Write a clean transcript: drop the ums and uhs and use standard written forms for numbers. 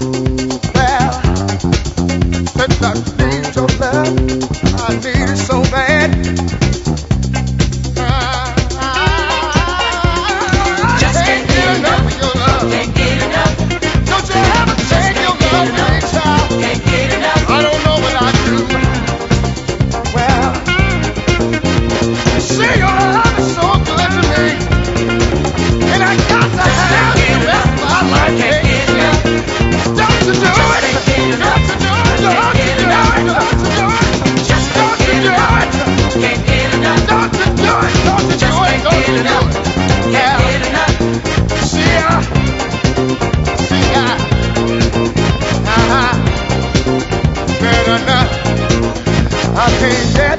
Well, since I need your love, I need it so bad. Just can't get enough of your love. Can't get enough. Don't you ever take your love away, child. Can't get enough. I don't know what I do. Well, see, your love is so good to me, and I got to have the rest of my life. Can't get enough. Don't you do it? Can't get enough. Don't you do it? Don't you do it? Don't you do it? Just Don't you do it? can't get enough. Don't you do it? Don't you do Just it? Don't you do it? Can't get enough. See ya. Good enough. I can't get